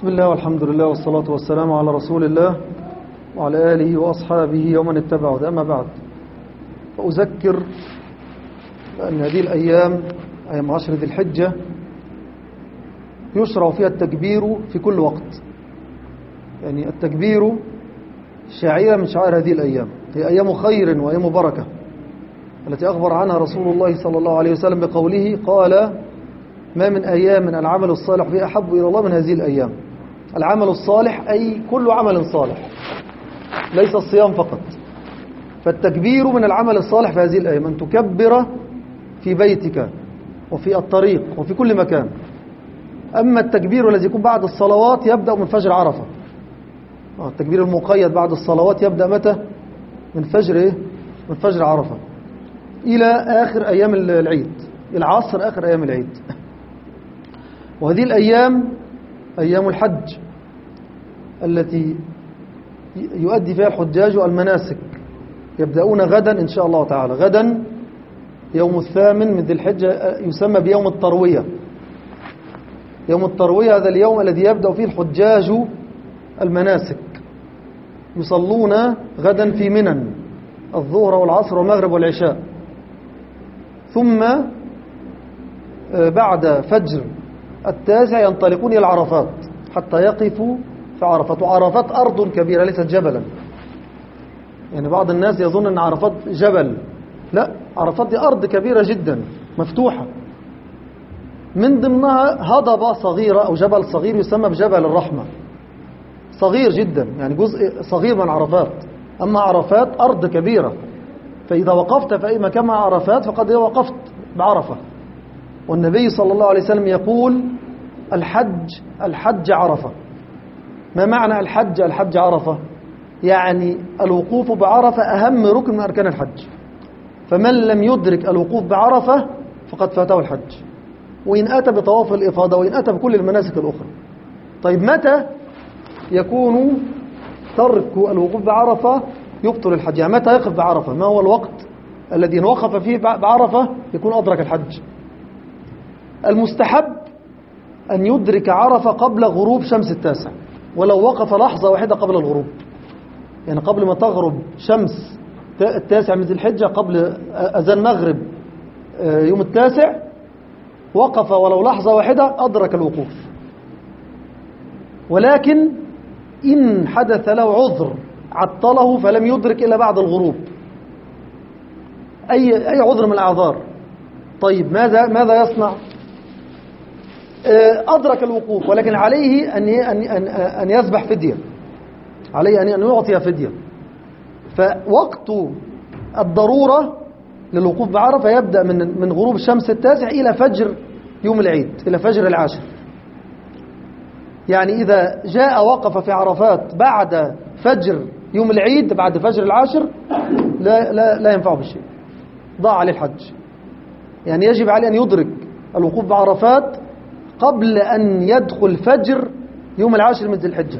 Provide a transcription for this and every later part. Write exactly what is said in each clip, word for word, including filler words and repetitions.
بسم الله والحمد لله والصلاة والسلام على رسول الله وعلى آله وأصحابه ومن اتبعه. أما بعد، فأذكر أن هذه الأيام أيام عشر ذي الحجة يشرع فيها التكبير في كل وقت. يعني التكبير شعيرة من شعائر هذه الأيام، هي أيام خير وأيام بركة التي أخبر عنها رسول الله صلى الله عليه وسلم بقوله: قال: ما من أيام من العمل الصالح فيها أحب إلى الله من هذه الأيام. العمل الصالح أي كل عمل صالح، ليس الصيام فقط. فالتكبير من العمل الصالح في هذه الأيام، أن تكبر في بيتك وفي الطريق وفي كل مكان. أما التكبير الذي يكون بعد الصلوات يبدأ من فجر عرفة. التكبير المقيد بعد الصلوات يبدأ متى؟ من فجر إيه؟ من فجر عرفة إلى آخر أيام العيد، العصر آخر أيام العيد. وهذه الأيام أيام الحج التي يؤدي فيها الحجاج المناسك. يبدأون غدا إن شاء الله تعالى. غدا يوم الثامن من ذي الحجة يسمى بيوم التروية. يوم التروية هذا اليوم الذي يبدأ فيه الحجاج المناسك، يصلون غدا في منى الظهر والعصر والمغرب والعشاء، ثم بعد فجر التاسع ينطلقون إلى عرفات حتى يقفوا في عرفات. وعرفات أرض كبيرة ليست جبلا. يعني بعض الناس يظن أن عرفات جبل، لا، عرفات دي أرض كبيرة جدا مفتوحة، من ضمنها هضبة صغيرة أو جبل صغير يسمى بجبل الرحمة، صغير جدا، يعني جزء صغير من عرفات. أما عرفات أرض كبيرة، فإذا وقفت في أي مكان مع عرفات فقد وقفت بعرفة. والنبي صلى الله عليه وسلم يقول: الحج الحج عرفة. ما معنى الحج الحج عرفة؟ يعني الوقوف بعرفة أهم ركن من أركان الحج، فمن لم يدرك الوقوف بعرفة فقد فاته الحج، وإن أتى بطواف الإفاضة وإن أتى بكل المناسك الأخرى. طيب متى يكون ترك الوقوف بعرفة يبطل الحج؟ يعني متى يقف بعرفة؟ ما هو الوقت الذي إن وقف فيه بعرفة يكون أدرك الحج؟ المستحب أن يدرك عرفة قبل غروب شمس التاسع، ولو وقف لحظة واحدة قبل الغروب، يعني قبل ما تغرب شمس التاسع من ذي الحجة، قبل أذان مغرب يوم التاسع، وقف ولو لحظة واحدة أدرك الوقوف. ولكن إن حدث له عذر عطله فلم يدرك إلا بعد الغروب، أي أي عذر من الأعذار، طيب ماذا ماذا يصنع؟ أدرك الوقوف، ولكن عليه أن أن أن يذبح فدية، عليه أن يعطي فدية. فوقت الضرورة للوقوف بعرفة يبدأ من من غروب الشمس التاسع إلى فجر يوم العيد، إلى فجر العاشر. يعني إذا جاء وقف في عرفات بعد فجر يوم العيد، بعد فجر العاشر، لا لا لا ينفعه بشيء، ضاع عليه الحج. يعني يجب عليه أن يدرك الوقوف بعرفات قبل أن يدخل فجر يوم العاشر من ذي الحجة.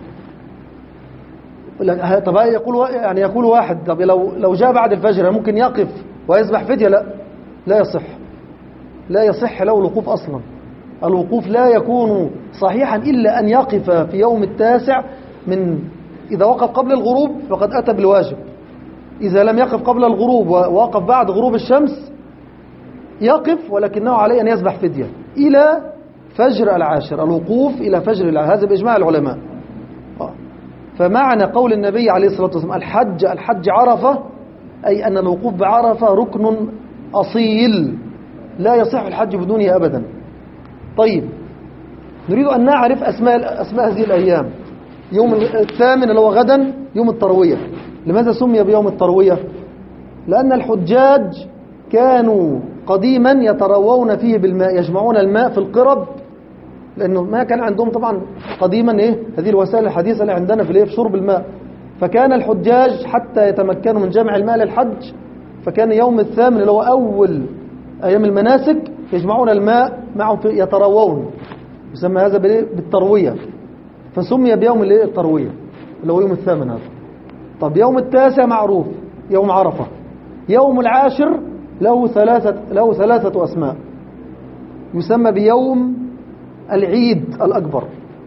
طب يقول يعني يقول واحد: طب لو لو جاء بعد الفجر ممكن يقف ويذبح فدية؟ لا، لا يصح، لا يصح له الوقوف أصلا. الوقوف لا يكون صحيحا إلا أن يقف في يوم التاسع. من إذا وقف قبل الغروب فقد أتى بالواجب. إذا لم يقف قبل الغروب ووقف بعد غروب الشمس يقف، ولكنه عليه أن يذبح فدية إلى فجر العاشر. الوقوف إلى فجر العاشر، هذا بإجماع العلماء. فمعنى قول النبي عليه الصلاة والسلام: الحج الحج عرفة، أي أن الوقوف بعرفة ركن أصيل لا يصح الحج بدونه أبدا. طيب، نريد أن نعرف أسماء أسماء هذه الأيام. يوم الثامن اللي هو غدا يوم التروية. لماذا سمي بيوم التروية؟ لأن الحجاج كانوا قديما يتروون فيه بالماء، يجمعون الماء في القرب، لأنه ما كان عندهم طبعا قديما إيه هذه الوسائل الحديثة اللي عندنا في شرب الماء. فكان الحجاج حتى يتمكنوا من جمع الماء للحج، فكان يوم الثامن اللي هو أول أيام المناسك يجمعون الماء معهم يتروون، يسمى هذا بالتروية، فسمي بيوم التروية اللي هو يوم الثامن هذا. طب يوم التاسع معروف يوم عرفة. يوم العاشر له ثلاثة له ثلاثة أسماء، يسمى بيوم العيد الأكبر.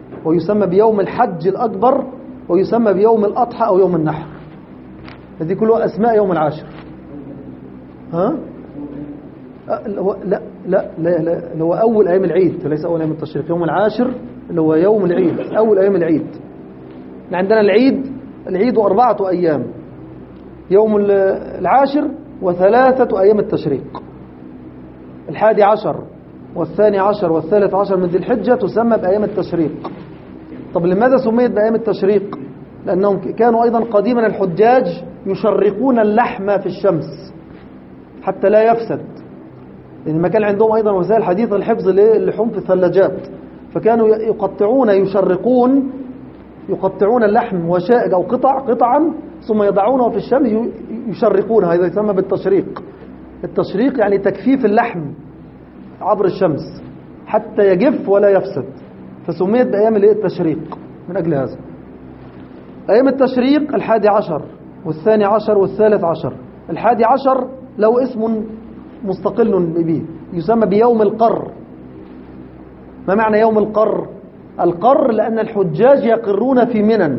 ويسمى بيوم الحج الأكبر، ويسمى بيوم الأضحى أو يوم النحر. هذه كلها أسماء يوم العاشر. ها؟ لا لا لا لا اللي هو أول أيام العيد، ليس أول أيام التشريق. يوم العاشر اللي هو يوم العيد، أول أيام العيد. عندنا العيد العيد أربعة أيام، يوم العاشر وثلاثة أيام التشريق. الحادي عشر والثاني عشر والثالث عشر من ذي الحجة تسمى بأيام التشريق. طب لماذا سميت بأيام التشريق؟ لأنهم كانوا أيضا قديما الحجاج يشرقون اللحم في الشمس حتى لا يفسد، لأن ما كان عندهم أيضا وسائل حديثة لحفظ اللحوم في الثلاجات، فكانوا يقطعون يشرقون يقطعون اللحم وشائج أو قطع قطعا ثم يضعونه في الشمس يشرقونها. هذا يسمى بالتشريق. التشريق يعني تكثيف اللحم عبر الشمس حتى يجف ولا يفسد، فسميت بأيام التشريق من أجل هذا. أيام التشريق الحادي عشر والثاني عشر والثالث عشر. الحادي عشر له اسم مستقل به، يسمى بيوم القر. ما معنى يوم القر؟ القر لأن الحجاج يقرون في منن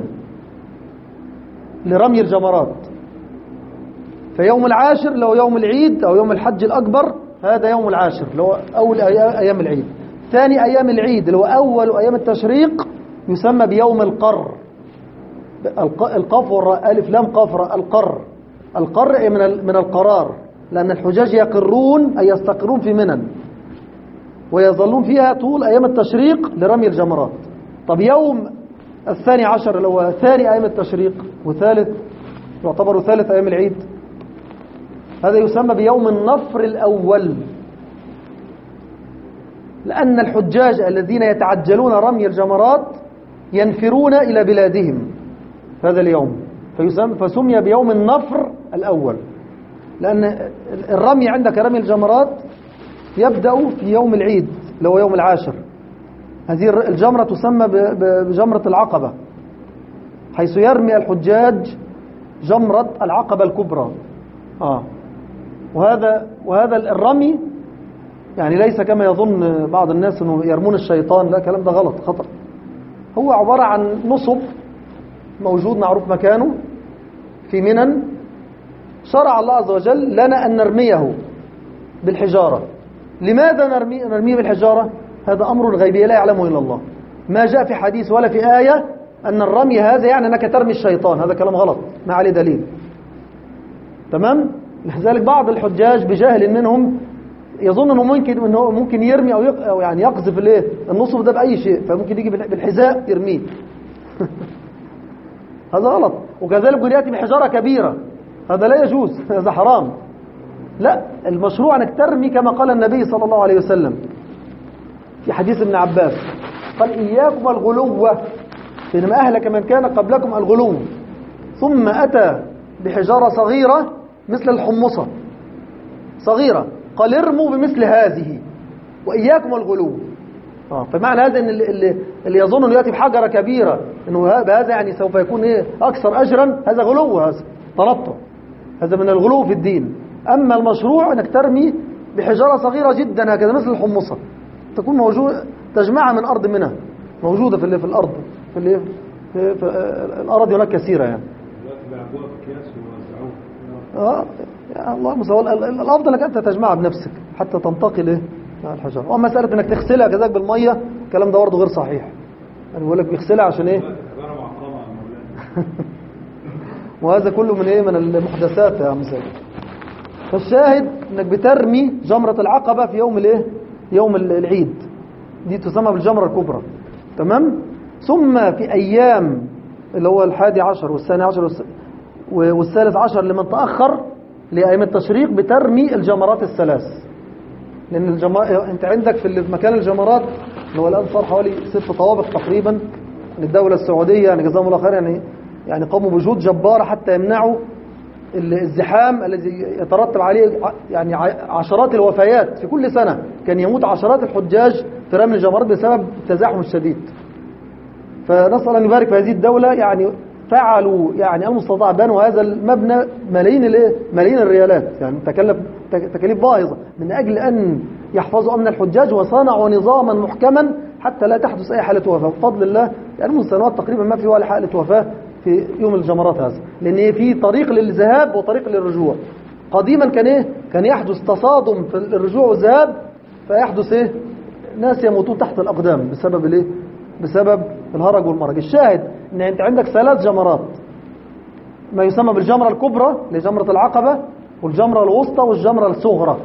لرمي الجمرات. فيوم العاشر لو يوم العيد أو يوم الحج الأكبر، هذا يوم العاشر اللي هو أول أيام العيد. ثاني أيام العيد اللي هو أول أيام التشريق يسمى بيوم القر. القاف والراء ألف لام قاف راء القر. القر من من القرار، لأن الحجاج يقرون أي يستقرون في منن ويظلون فيها طول أيام التشريق لرمي الجمرات. طب يوم الثاني عشر اللي هو ثاني أيام التشريق وثالث يعتبر ثالث أيام العيد، هذا يسمى بيوم النفر الأول، لأن الحجاج الذين يتعجلون رمي الجمرات ينفرون إلى بلادهم هذا اليوم، فيسمى فسمي بيوم النفر الأول، لأن الرمي عندك رمي الجمرات يبدأ في يوم العيد اللي هو يوم العاشر. هذه الجمرة تسمى بجمرة العقبة، حيث يرمي الحجاج جمرة العقبة الكبرى. آه. وهذا وهذا الرمي يعني ليس كما يظن بعض الناس انه يرمون الشيطان، لا، كلام ده غلط خطأ. هو عبارة عن نصب موجود معروف مكانه في منن، شرع الله عز وجل لنا أن نرميه بالحجارة. لماذا نرمي نرميه بالحجارة؟ هذا أمر غيبي لا يعلمه إلا الله. ما جاء في حديث ولا في آية أن الرمي هذا يعني أنك ترمي الشيطان، هذا كلام غلط ما عليه دليل. تمام؟ لذلك بعض الحجاج بجاهل منهم يظن أنه ممكن أنه ممكن يرمي أو, يق... أو يعني يقذف الايه النصب ده بأي شيء، فممكن يجي بالحذاء يرميه. هذا غلط. وكذلك قد يأتي بحجارة كبيرة، هذا لا يجوز، هذا حرام. لا، المشروع أنك ترمي كما قال النبي صلى الله عليه وسلم في حديث ابن عباس، قال إياكم الغلو فإنما أهلك من كان قبلكم الغلو، ثم أتى بحجارة صغيرة مثل الحمصة صغيرة، قال ارموا بمثل هذه وإياكم الغلو. آه فمعنى هذا أن اللي, اللي يظن أنه يأتي بحجرة كبيرة أنه بهذا يعني سوف يكون إيه أكثر أجرا، هذا غلو، هذا تنطع، هذا من الغلو في الدين. أما المشروع أنك ترمي بحجارة صغيرة جدا هكذا مثل الحمصة، تكون موجودة تجمعها من أرض منها، موجودة في في الأرض في, في, في, في الأراضي هناك كثيرة يعني. آه يا الله مسوى. الأفضل أنك أنت تجمعها بنفسك حتى تنتقل إيه الحجارة. وأما مسألة أنك تغسلها كذلك بالمية، الكلام ده برضه غير صحيح. يعني بيقول لك بيغسلها عشان إيه؟ وهذا كله من إيه؟ من المحدثات يا عم سيد. فالشاهد أنك بترمي جمرة العقبة في يوم الإيه؟ يوم العيد، دي تسمى بالجمرة الكبرى. تمام؟ ثم في أيام اللي هو الحادي عشر والثاني عشر والثالث عشر لمن تأخر لأيام التشريق بترمي الجمرات الثلاث، لأن الجمرات أنت عندك في مكان الجمرات اللي هو الآن صار حوالي ست طوابق تقريبا من الدولة السعودية، يعني جزاهم الله خير، يعني يعني قاموا بجهود جبارة حتى يمنعوا الزحام الذي يترتب عليه يعني عشرات الوفيات في كل سنة. كان يموت عشرات الحجاج في رمي الجمرات بسبب التزاحم الشديد. فنسأل أن يبارك في هذه الدولة، يعني فعلوا يعني المستطاع، بنوا هذا المبنى ملايين الايه ملايين الريالات، يعني تكلف تكاليف باهظة من أجل أن يحفظوا أمن الحجاج، وصنعوا نظاما محكما حتى لا تحدث أي حالة وفاة بفضل الله. يعني من سنوات تقريبا ما في ولا حالة وفاة في يوم الجمرات هذا، لأن في طريق للذهاب وطريق للرجوع. قديما كان إيه؟ كان يحدث تصادم في الرجوع والذهاب، فيحدث إيه؟ ناس يموتون تحت الأقدام بسبب الإيه؟ بسبب الهرج والمرج. الشاهد إن أنت عندك ثلاث جمرات، ما يسمى بالجمرة الكبرى لجمرة العقبة، والجمرة الوسطى والجمرة الصغرى،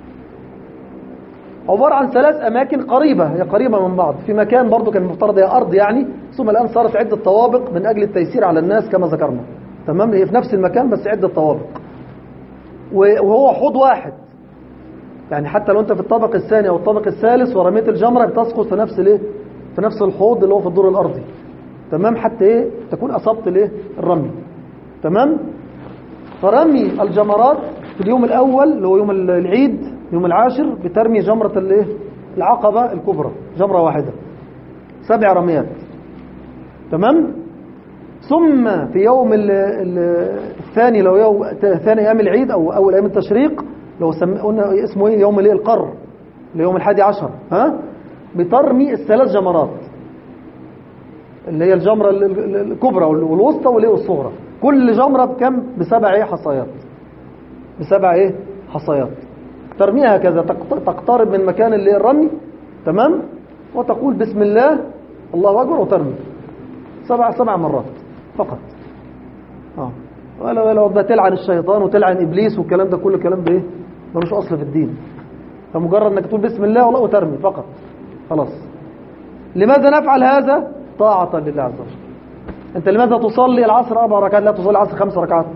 عبارة عن ثلاث أماكن قريبة، هي قريبة من بعض. في مكان برضو كان مفترض هي أرض يعني، ثم الآن صارت عدة طوابق من أجل التيسير على الناس كما ذكرنا. تمام، هي في نفس المكان بس عدة طوابق، وهو حوض واحد. يعني حتى لو أنت في الطابق الثاني أو الطابق الثالث ورميت الجمرة بتسقط في نفس الايه في نفس الحوض اللي هو في الدور الأرضي. تمام، حتى إيه تكون أصبت الايه الرمي. تمام. فرمي الجمرات في اليوم الأول اللي هو يوم العيد، يوم العاشر، بترمي جمرة الايه العقبة الكبرى، جمرة واحدة، سبع رميات. تمام. ثم في يوم ال ال الثاني لو يوم ثاني أيام العيد أو أول أيام التشريق، لو قلنا اسمه ايه يوم الايه القر، ليوم الحادي عشر، ها بترمي الثلاث جمرات اللي هي الجمرة الكبرى والوسطى والايه والصغرى. كل جمرة بكم؟ بسبع ايه حصيات، بسبع ايه حصيات. ترميها هكذا، تقترب من مكان اللي الرمي. تمام. وتقول بسم الله الله أكبر وترمي سبع سبع مرات فقط. اه ولا ولا وتبقى تلعن الشيطان وتلعن إبليس والكلام ده كله كلام بايه ملوش أصل في الدين. فمجرد انك تقول بسم الله والله وترمي فقط خلاص. لماذا نفعل هذا؟ طاعة لله عز وجل. انت لماذا تصلي العصر أربع ركعات لا تصلي العصر خمس ركعات؟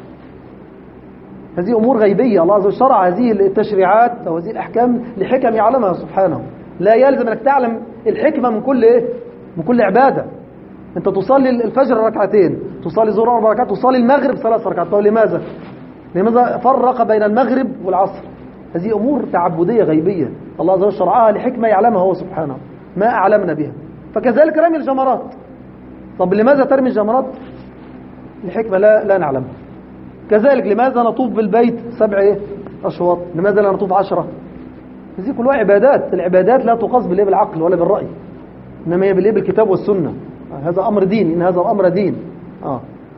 هذه أمور غيبية. الله عز وجل شرع هذه التشريعات أو هذه الأحكام لحكم يعلمها سبحانه. لا يلزم أنك تعلم الحكمة من كل إيه؟ من كل عبادة. أنت تصلي الفجر ركعتين، تصلي الظهر أربع ركعات، تصلي المغرب ثلاث ركعات. طيب لماذا؟ لماذا فرق بين المغرب والعصر؟ هذه أمور تعبدية غيبية الله عز وجل شرعها لحكمة يعلمها هو سبحانه، ما أعلمنا بها. فكذلك رمي الجمرات. طب لماذا ترمي الجمرات؟ لحكمة لا لا نعلمها. كذلك لماذا نطوف بالبيت سبع ايه أشواط؟ لماذا لا نطوف عشرة؟ هذه كلها عبادات. العبادات لا تقاس بالإيه بالعقل ولا بالرأي، إنما هي بالإيه بالكتاب والسنة. هذا أمر دين، إن هذا الأمر دين. آه.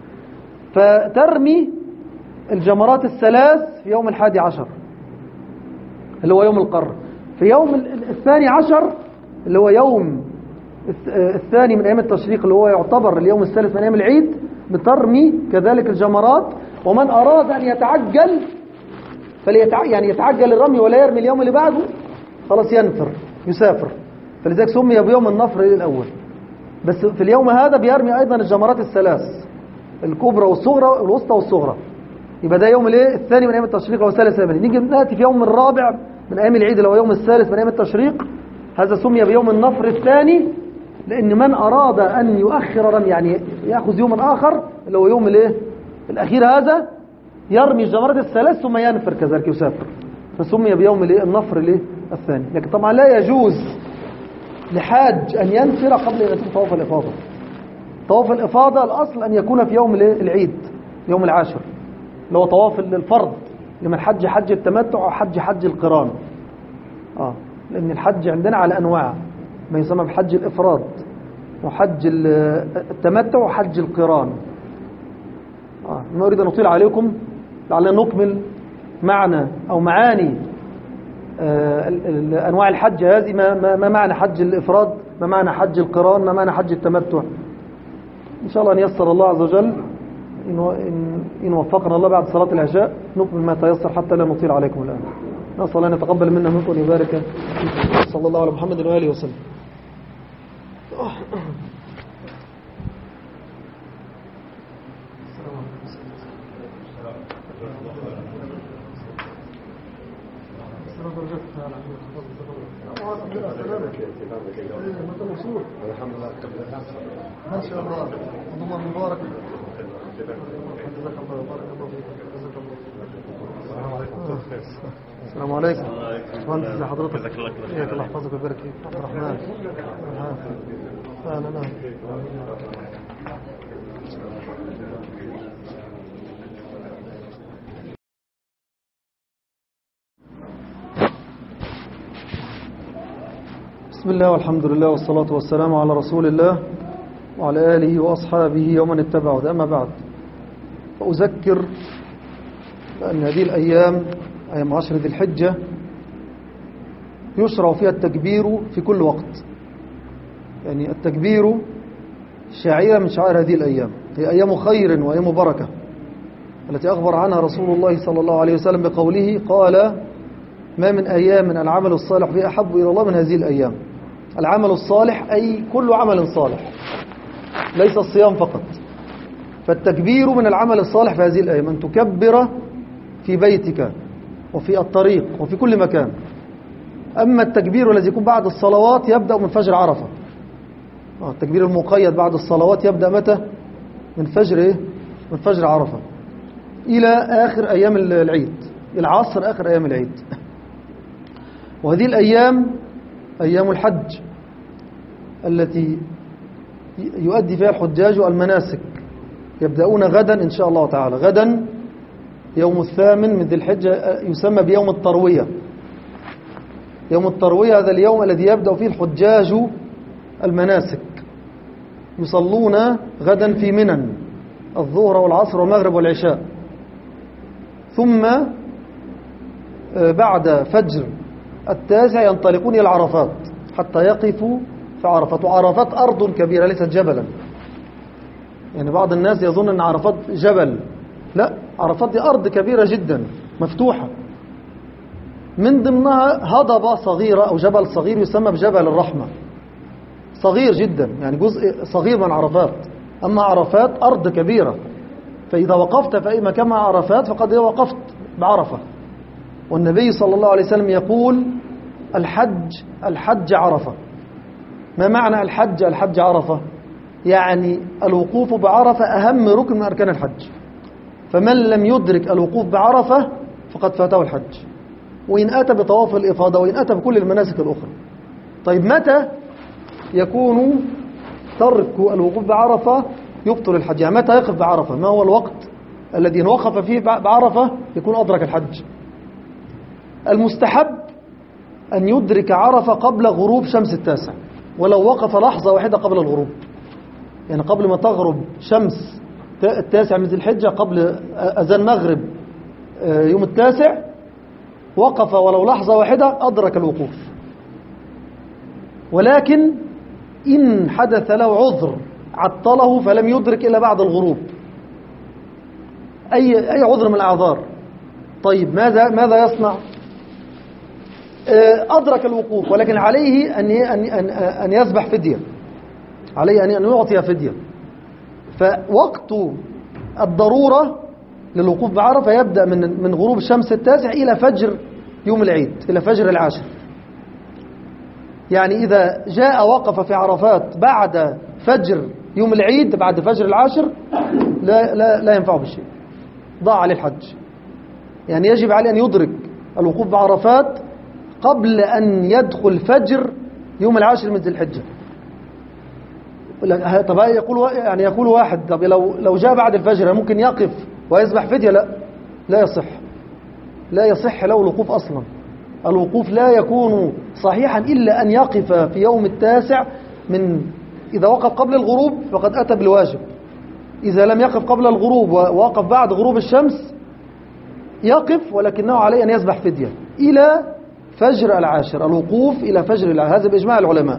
فترمي الجمرات الثلاث في يوم الحادي عشر اللي هو يوم القر. في يوم الثاني عشر اللي هو يوم الثاني من أيام التشريق اللي هو يعتبر اليوم الثالث من أيام العيد، بترمي كذلك الجمرات. ومن أراد أن يتعجل فليتع... يعني يتعجل الرمي ولا يرمي اليوم اللي بعده، خلاص ينفر يسافر. فلذلك سمي بيوم النفر الأول. بس في اليوم هذا بيرمي أيضا الجمرات الثلاث، الكبرى والصغرى والوسطى والصغرى. يبقى ده يوم الايه الثاني من أيام التشريق أو الثالث من. نيجي نأتي في يوم الرابع من أيام العيد اللي هو يوم الثالث من أيام التشريق، هذا سمي بيوم النفر الثاني، لأن من أراد أن يؤخر رمي يعني يأخذ يوما آخر اللي هو يوم الايه الأخير هذا، يرمي الجمرات الثلاث ثم ينفر كذلك يسافر، فسمي بيوم الايه النفر الايه الثاني. لكن طبعا لا يجوز لحاج أن ينفر قبل أن يتم طواف الإفاضة. طواف الإفاضة الأصل أن يكون في يوم العيد يوم العاشر اللي هو طواف الفرض لمن حج حج التمتع أو حج حج القران. آه لأن الحج عندنا على أنواع، ما يسمى بحج الإفراد وحج التمتع وحج القران. آه ما أريد أن أطيل عليكم، لعلنا نكمل معنى أو معاني آه أنواع الحج هذه. ما, ما, ما معنى حج الإفراد، ما معنى حج القران، ما معنى حج التمتع. إن شاء الله أن يسر الله عز وجل، إن, إن وفقنا الله بعد صلاة العشاء نكمل ما تيسر حتى لا نطيل عليكم الآن. نسأل الله أن يتقبل منا منكم وأن يبارك. صلى الله على محمد وآله وسلم. الحمد لله ما شاء الله الله مبارك. السلام عليكم. مهندس ازي حضرتك؟ حياك الله يحفظك ويبارك فيك. عبد الرحمن اهلا اهلا. بسم بسم الله والحمد لله والصلاة والسلام على رسول الله وعلى آله وأصحابه ومن اتبعه. أما بعد، فأذكر أن هذه الأيام أيام عشر ذي الحجة يشرع فيها التكبير في كل وقت. يعني التكبير شعيرة من شعائر هذه الأيام، هي أيام خير وأيام بركة التي أخبر عنها رسول الله صلى الله عليه وسلم بقوله: قال: ما من أيام من العمل الصالح فيها أحب إلى الله من هذه الأيام. العمل الصالح أي كل عمل صالح، ليس الصيام فقط. فالتكبير من العمل الصالح في هذه الأيام، أن تكبر في بيتك وفي الطريق وفي كل مكان. أما التكبير الذي يكون بعد الصلوات يبدأ من فجر عرفة. التكبير المقيد بعد الصلوات يبدأ متى؟ من فجر إيه؟ من فجر عرفة إلى آخر أيام العيد، العصر آخر أيام العيد. وهذه الأيام أيام الحج التي يؤدي فيها الحجاج المناسك، يبدأون غدا إن شاء الله تعالى. غدا يوم الثامن من ذي الحجة يسمى بيوم التروية. يوم التروية هذا اليوم الذي يبدأ فيه الحجاج المناسك، يصلون غدا في منى الظهر والعصر والمغرب والعشاء، ثم بعد فجر التاسع ينطلقون إلى عرفات حتى يقفوا في عرفات. وعرفات أرض كبيرة ليست جبلا. يعني بعض الناس يظن أن عرفات جبل، لا، عرفات دي أرض كبيرة جدا مفتوحة، من ضمنها هضبة صغيرة أو جبل صغير يسمى بجبل الرحمة، صغير جدا، يعني جزء صغير من عرفات. أما عرفات أرض كبيرة، فإذا وقفت في أي مكان مع عرفات فقد وقفت بعرفة. والنبي صلى الله عليه وسلم يقول: الحج الحج عرفة. ما معنى الحج الحج عرفة؟ يعني الوقوف بعرفة أهم ركن من أركان الحج، فمن لم يدرك الوقوف بعرفة فقد فاته الحج، وإن أتى بطواف الإفاضة وإن أتى بكل المناسك الأخرى. طيب متى يكون ترك الوقوف بعرفة يبطل الحج؟ يعني متى يقف بعرفة؟ ما هو الوقت الذي إن وقف فيه بعرفة يكون أدرك الحج؟ المستحب أن يدرك عرفة قبل غروب شمس التاسع، ولو وقف لحظة واحدة قبل الغروب، يعني قبل ما تغرب شمس التاسع من ذي الحجة، قبل أذان مغرب يوم التاسع، وقف ولو لحظة واحدة أدرك الوقوف. ولكن إن حدث له عذر عطله فلم يدرك إلا بعد الغروب، أي أي عذر من الأعذار، طيب ماذا ماذا يصنع؟ أدرك الوقوف، ولكن عليه أن أن أن يذبح فدية، عليه أن يعطي فدية. فوقت الضرورة للوقوف بعرفة يبدأ من من غروب الشمس التاسع إلى فجر يوم العيد، إلى فجر العاشر. يعني إذا جاء وقف في عرفات بعد فجر يوم العيد، بعد فجر العاشر، لا لا لا ينفعه بشيء، ضاع عليه الحج. يعني يجب عليه أن يدرك الوقوف بعرفات قبل أن يدخل فجر يوم العاشر من ذي الحجة. طب يقول يعني يقول واحد: طب لو لو جاء بعد الفجر ممكن يقف ويذبح فدية؟ لا، لا يصح، لا يصح له الوقوف أصلا. الوقوف لا يكون صحيحا إلا أن يقف في يوم التاسع. من إذا وقف قبل الغروب فقد أتى بالواجب، إذا لم يقف قبل الغروب ووقف بعد غروب الشمس يقف، ولكنه عليه أن يذبح فدية إلى فجر العاشر. الوقوف إلى فجر العاشر هذا بإجماع العلماء.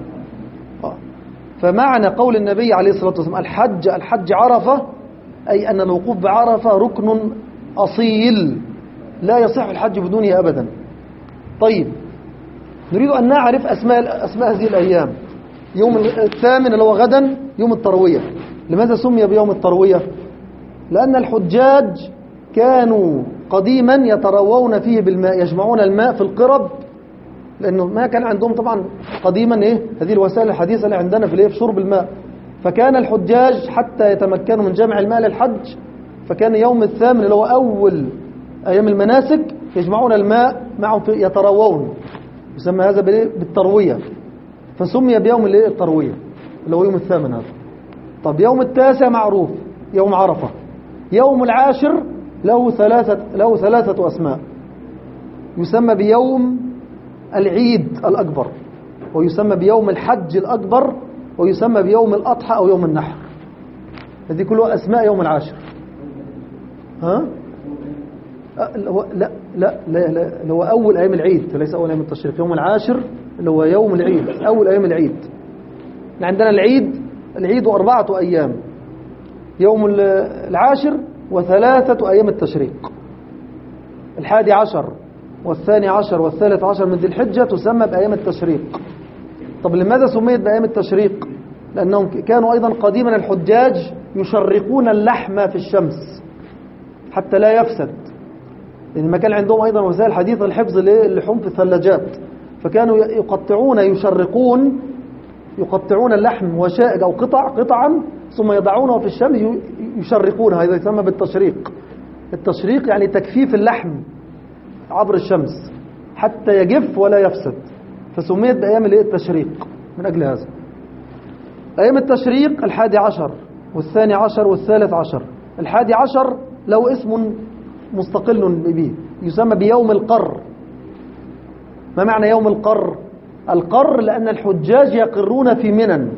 فمعنى قول النبي عليه الصلاة والسلام: الحج الحج عرفة، أي أن الوقوف بعرفة ركن أصيل لا يصح الحج بدونه أبدا. طيب، نريد أن نعرف أسماء أسماء هذه الأيام. يوم الثامن اللي هو غدا يوم التروية. لماذا سمي بيوم التروية؟ لأن الحجاج كانوا قديما يتروون فيه بالماء، يجمعون الماء في القرب، لأنه ما كان عندهم طبعا قديما إيه هذه الوسائل الحديثة اللي عندنا في الإيه في شرب الماء. فكان الحجاج حتى يتمكنوا من جمع الماء للحج، فكان يوم الثامن اللي هو أول أيام المناسك يجمعون الماء معهم يتروون، يسمى هذا بالتروية، فسمي بيوم التروية اللي هو يوم الثامن هذا. طب يوم التاسع معروف يوم عرفة. يوم العاشر له ثلاثة له ثلاثة أسماء، يسمى بيوم العيد الأكبر، ويسمى بيوم الحج الأكبر، ويسمى بيوم الأضحى أو يوم النحر. هذه كلها أسماء يوم العاشر. ها؟ لا لا لا لا اللي هو أول أيام العيد، ليس أول أيام التشريق. يوم العاشر اللي هو يوم العيد، أول أيام العيد. عندنا العيد العيد أربعة أيام، يوم العاشر وثلاثة أيام التشريق. الحادي عشر والثاني عشر والثالث عشر من ذي الحجة تسمى بأيام التشريق. طب لماذا سميت بأيام التشريق؟ لأنهم كانوا أيضا قديما الحجاج يشرقون اللحم في الشمس حتى لا يفسد، لأن ما كان عندهم أيضا وسائل حديثة لحفظ اللحوم في الثلاجات، فكانوا يقطعون يشرقون يقطعون اللحم وشائج أو قطع قطعا ثم يضعونه في الشمس يشرقونه. هذا يسمى بالتشريق. التشريق يعني تكثيف اللحم عبر الشمس حتى يجف ولا يفسد، فسميت بأيام التشريق من أجل هذا. أيام التشريق الحادي عشر والثاني عشر والثالث عشر. الحادي عشر له اسم مستقل به، يسمى بيوم القر. ما معنى يوم القر؟ القر لأن الحجاج يقرون في منن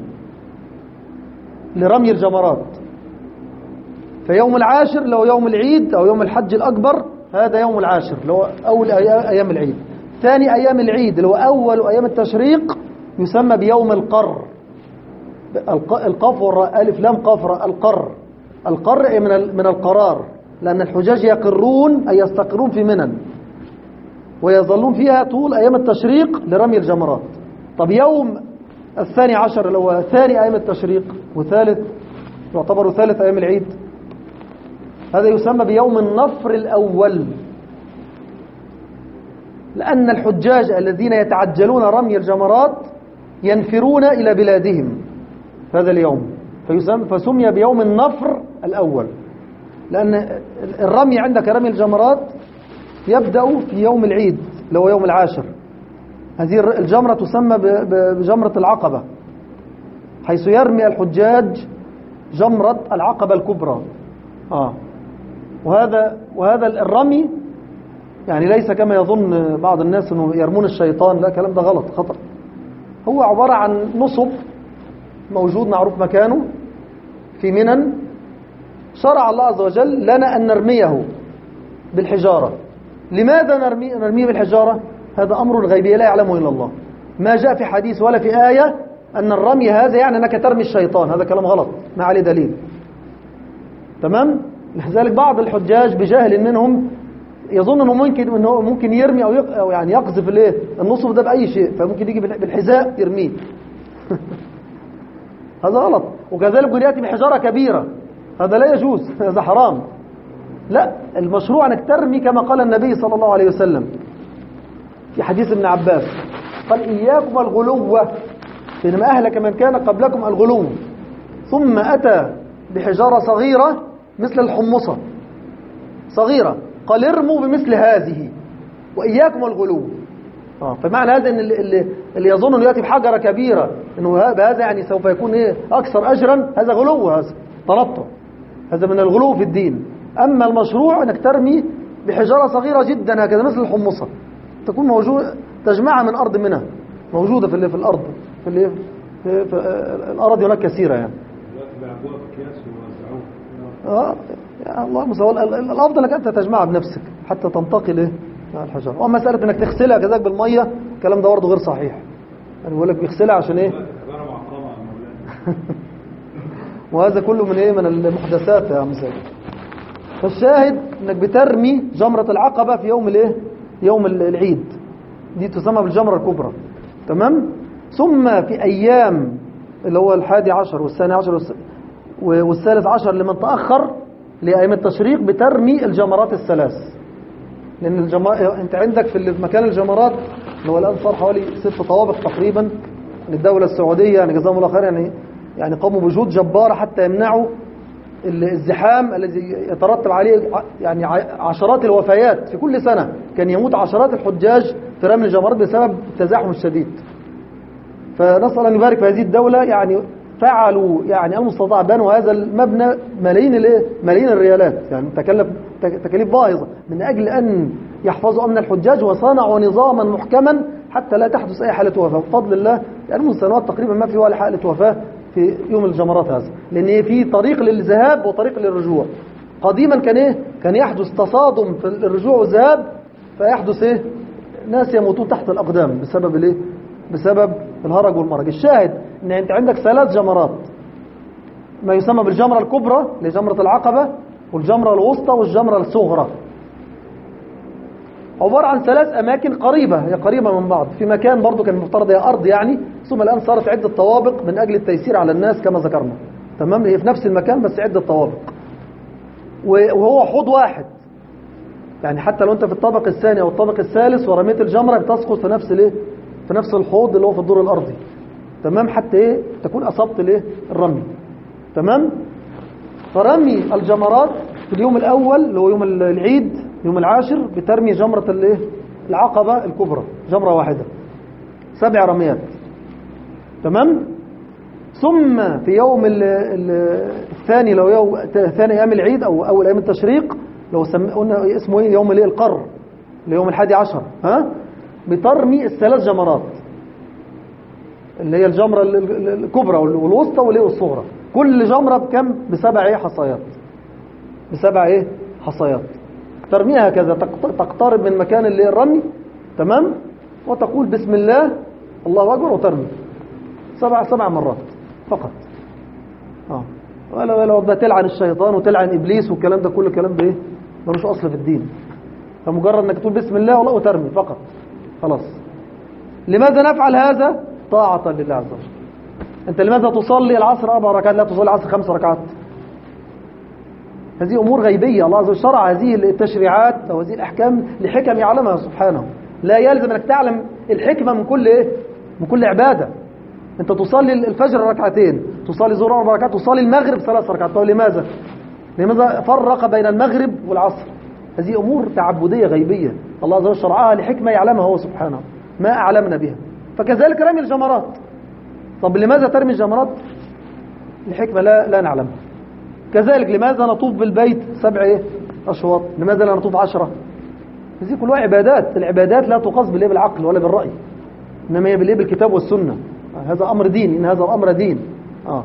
لرمي الجمرات. فيوم العاشر له يوم العيد أو يوم الحج الأكبر، هذا يوم العاشر اللي هو أول أيام العيد. ثاني أيام العيد اللي هو أول أيام التشريق يسمى بيوم القر. القاف والراء ألف لام قاف راء القر. القر من من القرار، لأن الحجاج يقرون أي يستقرون في منن ويظلون فيها طول أيام التشريق لرمي الجمرات. طب يوم الثاني عشر اللي هو ثاني أيام التشريق وثالث يعتبر ثالث أيام العيد، هذا يسمى بيوم النفر الأول، لأن الحجاج الذين يتعجلون رمي الجمرات ينفرون إلى بلادهم هذا اليوم، فيسمى فسمي بيوم النفر الأول، لأن الرمي عندك رمي الجمرات يبدأ في يوم العيد اللي هو يوم العاشر. هذه الجمرة تسمى بجمرة العقبة، حيث يرمي الحجاج جمرة العقبة الكبرى. آه. وهذا وهذا الرمي يعني ليس كما يظن بعض الناس انه يرمون الشيطان، لا، كلام ده غلط خطأ. هو عبارة عن نصب موجود معروف مكانه في منن، شرع الله عز وجل لنا أن نرميه بالحجارة. لماذا نرمي نرميه بالحجارة؟ هذا أمر غيبي لا يعلمه إلا الله. ما جاء في حديث ولا في آية أن الرمي هذا يعني أنك ترمي الشيطان، هذا كلام غلط ما عليه دليل. تمام؟ لذلك بعض الحجاج بجهل منهم يظن انه ممكن انه ممكن يرمي او, أو يعني يقذف الايه النصب ده باي شيء، فممكن يجي بالحذاء يرميه. هذا غلط. وكذلك يقول ياتي بحجاره كبيره، هذا لا يجوز، هذا حرام. لا، المشروع انك ترمي كما قال النبي صلى الله عليه وسلم في حديث ابن عباس، قال إياكم الغلو فإنما أهلك من كان قبلكم الغلو، ثم أتى بحجارة صغيرة مثل الحمصة صغيرة، قال ارموا بمثل هذه وإياكم الغلو. آه فمعنى هذا أن اللي, اللي يظن أنه يأتي بحجرة كبيرة أنه بهذا يعني سوف يكون إيه أكثر أجرا، هذا غلو، هذا تنطع، هذا من الغلو في الدين. أما المشروع أنك ترمي بحجارة صغيرة جدا هكذا مثل الحمصة، تكون موجودة تجمعها من أرض منها، موجودة في اللي في الأرض في اللي في, في الأراضي هناك كثيرة يعني. آه يا الله مسؤول. الأفضل أنك أنت تجمعها بنفسك حتى تنتقل إيه مع الحجارة. وأما مسألة أنك تغسلها كذلك بالمية، الكلام ده برضه غير صحيح. يعني بيقول لك بيغسلها عشان إيه؟ وهذا كله من إيه؟ من المحدثات يا عم سيد. فالشاهد أنك بترمي جمرة العقبة في يوم الإيه؟ يوم العيد، دي تسمى بالجمرة الكبرى. تمام؟ ثم في أيام اللي هو الحادي عشر والثاني عشر والثالث عشر لمن تأخر لأيام التشريق بترمي الجمرات الثلاث، لأن الجمرات أنت عندك في مكان الجمرات اللي هو الآن صار حوالي ست طوابق تقريبا للدولة السعودية، يعني جزاهم الله خير، يعني يعني قاموا بجهود جبارة حتى يمنعوا الزحام الذي يترتب عليه يعني عشرات الوفيات في كل سنة. كان يموت عشرات الحجاج في رمي الجمرات بسبب التزاحم الشديد. فنسأل أن يبارك في هذه الدولة، يعني فعلوا يعني المستطاع، بنوا هذا المبنى ملايين الايه ملايين الريالات، يعني تكلف تكاليف باهظة من أجل أن يحفظوا أمن الحجاج، وصنعوا نظاما محكما حتى لا تحدث أي حالة وفاة بفضل الله. يعني من سنوات تقريبا ما في ولا حالة وفاة في يوم الجمرات هذا، لأن في طريق للذهاب وطريق للرجوع. قديما كان إيه؟ كان يحدث تصادم في الرجوع والذهاب، فيحدث إيه؟ ناس يموتون تحت الأقدام بسبب الإيه؟ بسبب الهرج والمرج. الشاهد إن أنت عندك ثلاث جمرات، ما يسمى بالجمرة الكبرى لجمرة العقبة، والجمرة الوسطى والجمرة الصغرى، عبارة عن ثلاث أماكن قريبة، هي قريبة من بعض. في مكان برضو كان مفترض هي أرض يعني، ثم الآن صارت عدة طوابق من أجل التيسير على الناس كما ذكرنا. تمام، هي في نفس المكان بس عدة طوابق، وهو حوض واحد. يعني حتى لو أنت في الطابق الثاني أو الطابق الثالث ورميت الجمرة بتسقط في نفس الايه في نفس الحوض اللي هو في الدور الأرضي. تمام، حتى إيه تكون أصبت الايه الرمي. تمام. فرمي الجمرات في اليوم الأول اللي هو يوم العيد، يوم العاشر، بترمي جمرة الايه العقبة الكبرى، جمرة واحدة، سبع رميات. تمام. ثم في يوم ال ال الثاني لو يوم ثاني أيام العيد أو أول أيام التشريق، لو قلنا اسمه ايه يوم الايه القر، ليوم الحادي عشر، ها بترمي الثلاث جمرات اللي هي الجمرة الكبرى والوسطى والايه والصغرى. كل جمرة بكم؟ بسبع ايه حصيات، بسبع ايه حصيات. ترميها هكذا، تقترب من مكان اللي الرمي. تمام. وتقول بسم الله الله أكبر وترمي سبع سبع مرات فقط. اه ولا ولا بدها تلعن الشيطان وتلعن إبليس والكلام ده، كل الكلام ده ايه ملوش أصل في الدين. فمجرد انك تقول بسم الله والله وترمي فقط خلاص. لماذا نفعل هذا؟ طاعة لله عز وجل. انت لماذا تصلي العصر أربع ركعات لا تصلي العصر خمس ركعات؟ هذه أمور غيبية، الله عز وجل شرع هذه التشريعات أو هذه الأحكام لحكم يعلمها سبحانه. لا يلزم أنك تعلم الحكمة من كل إيه؟ من كل عبادة. أنت تصلي الفجر ركعتين، تصلي الظهر أربع ركعات، تصلي المغرب ثلاث ركعات. طيب لماذا؟ لماذا فرق بين المغرب والعصر؟ هذه أمور تعبدية غيبية الله عز وجل شرعها لحكمة يعلمها هو سبحانه، ما أعلمنا بها. فكذلك رمي الجمرات. طب لماذا ترمي الجمرات؟ لحكمة لا لا نعلمها. كذلك لماذا نطوف بالبيت سبع ايه أشواط؟ لماذا لا نطوف عشرة؟ هذه كلها عبادات. العبادات لا تقاس بالإيه بالعقل ولا بالرأي، إنما هي بالإيه بالكتاب والسنة. هذا أمر دين، إن هذا الأمر دين. آه.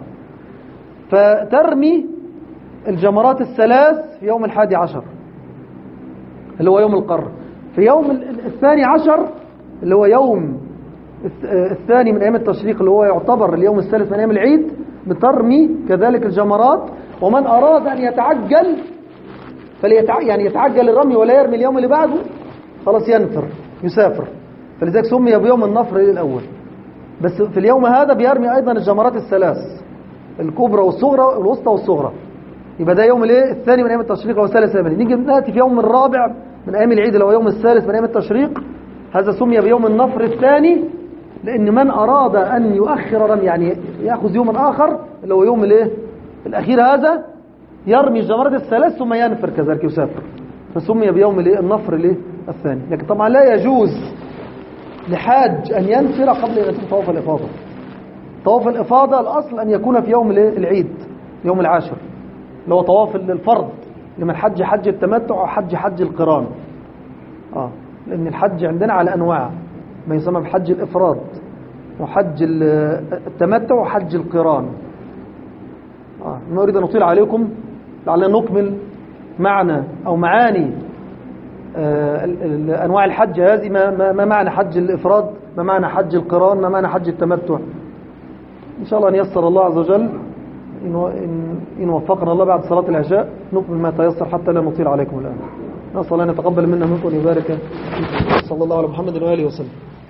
فترمي الجمرات الثلاث في يوم الحادي عشر اللي هو يوم القر. في يوم الثاني عشر اللي هو يوم الثاني من أيام التشريق اللي هو يعتبر اليوم الثالث من أيام العيد، بترمي كذلك الجمرات. ومن أراد أن يتعجل فليتع... يعني يتعجل الرمي ولا يرمي اليوم اللي بعده، خلاص ينفر يسافر. فلذلك سمي بيوم النفر الأول. بس في اليوم هذا بيرمي أيضا الجمرات الثلاث، الكبرى والصغرى والوسطى والصغرى. يبقى ده يوم الايه الثاني من أيام التشريق أو الثالث من. نيجي نأتي في يوم الرابع من أيام العيد اللي هو يوم الثالث من أيام التشريق، هذا سمي بيوم النفر الثاني، لأن من أراد أن يؤخر رمي يعني يأخذ يوم آخر اللي هو يوم الايه الأخير هذا، يرمي الجمرات الثلاث ثم ينفر كذلك يسافر، فسمي بيوم الايه النفر الايه الثاني. لكن طبعا لا يجوز لحاج أن ينفر قبل أن يتم طواف الإفاضة. طواف الإفاضة الأصل أن يكون في يوم العيد يوم العاشر اللي هو طواف الفرض لمن حج حج التمتع أو حج حج القران. آه لأن الحج عندنا على أنواع، ما يسمى بحج الإفراد وحج التمتع وحج القران. آه ما أريد أن أطيل عليكم، لعلنا نكمل معنى أو معاني آه أنواع الحج هذه. ما, ما, ما معنى حج الإفراد، ما معنى حج القران، ما معنى حج التمتع. إن شاء الله أن يسر الله عز وجل، إن, إن وفقنا الله بعد صلاة العشاء نكمل ما تيسر حتى لا نطيل عليكم الآن. نسأل الله أن يتقبل منا منكم ويبارك. صلى الله على محمد وآله وسلم.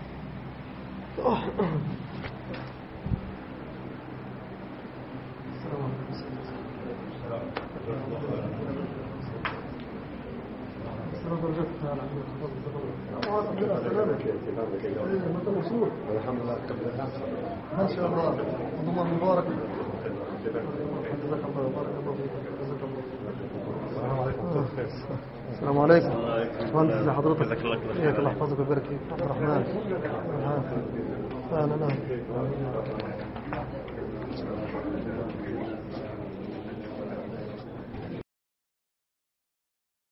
الحمد لله ما شاء الله الله مبارك. السلام عليكم. مهندس حضرتك حياك الله يحفظك ويبارك فيك. عبد الرحمن اهلا.